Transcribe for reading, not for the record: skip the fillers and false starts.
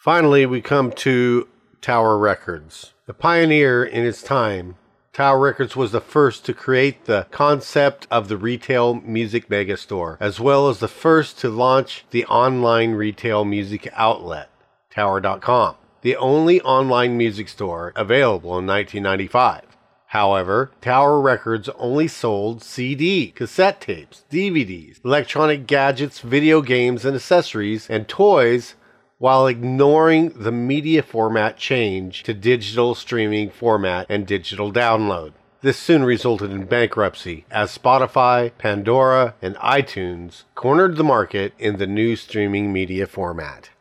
Finally, we come to Tower Records. A pioneer in its time, Tower Records was the first to create the concept of the retail music megastore, as well as the first to launch the online retail music outlet, Tower.com, the only online music store available in 1995. However, Tower Records only sold CD, cassette tapes, DVDs, electronic gadgets, video games and accessories, and toys, while ignoring the media format change to digital streaming format and digital download. This soon resulted in bankruptcy as Spotify, Pandora, and iTunes cornered the market in the new streaming media format.